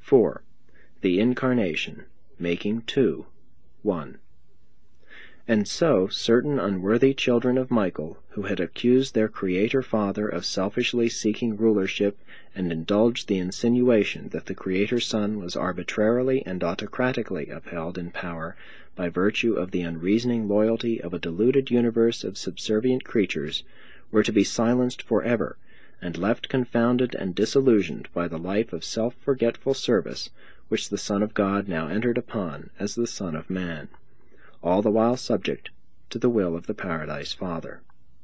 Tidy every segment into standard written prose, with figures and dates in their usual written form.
4. The Incarnation, making two, one. And so certain unworthy children of Michael, who had accused their Creator Father of selfishly seeking rulership and indulged the insinuation that the Creator Son was arbitrarily and autocratically upheld in power by virtue of the unreasoning loyalty of a deluded universe of subservient creatures, were to be silenced forever, and left confounded and disillusioned by the life of self-forgetful service which the Son of God now entered upon as the Son of Man, all the while subject to the will of the Paradise Father.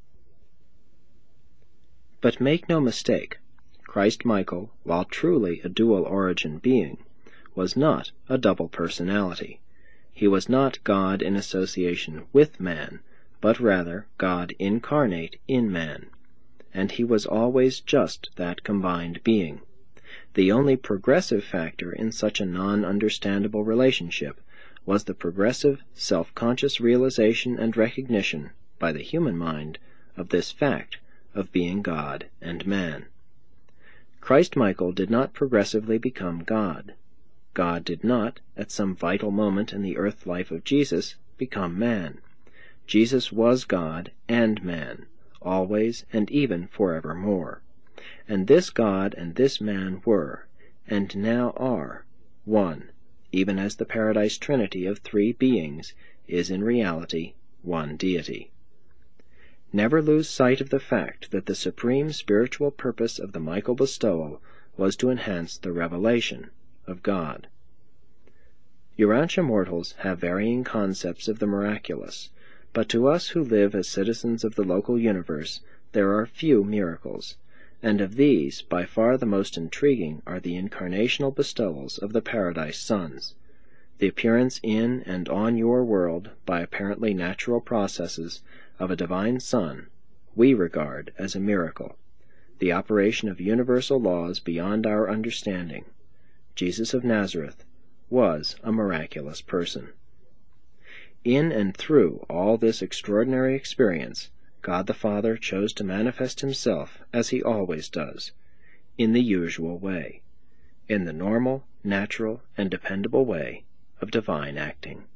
But make no mistake, Christ Michael, while truly a dual-origin being, was not a double personality. He was not God in association with man, but rather God incarnate in man, and he was always just that combined being. The only progressive factor in such a non-understandable relationship was the progressive, self-conscious realization and recognition by the human mind of this fact of being God and man. Christ Michael did not progressively become God. God did not, at some vital moment in the earth life of Jesus, become man. Jesus was God and man, always and even forevermore. And this God and this man were, and now are, one, even as the Paradise Trinity of three beings is in reality one deity. Never lose sight of the fact that the supreme spiritual purpose of the Michael bestowal was to enhance the revelation of God. Urantia mortals have varying concepts of the miraculous, but to us who live as citizens of the local universe there are few miracles, and of these by far the most intriguing are the incarnational bestowals of the Paradise Sons. The appearance in and on your world, by apparently natural processes, of a divine Son we regard as a miracle, the operation of universal laws beyond our understanding. Jesus of Nazareth was a miraculous person. In and through all this extraordinary experience, God the Father chose to manifest himself as he always does, in the usual way, in the normal, natural, and dependable way of divine acting.